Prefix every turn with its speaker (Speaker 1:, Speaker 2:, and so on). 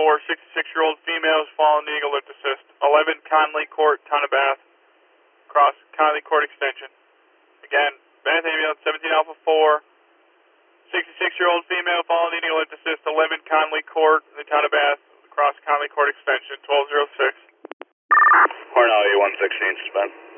Speaker 1: 4, 66-year-old female has fallen to Eagle Lift Assist. 11 Conley Court, Town of Bath, across Conley Court Extension. Again, Bath Ambulance 17 Alpha 4, 66-year-old female fallen to Eagle Lift Assist. 11 Conley Court, the Town of Bath, across Conley Court Extension, 1206.
Speaker 2: Cornell, E116, suspend.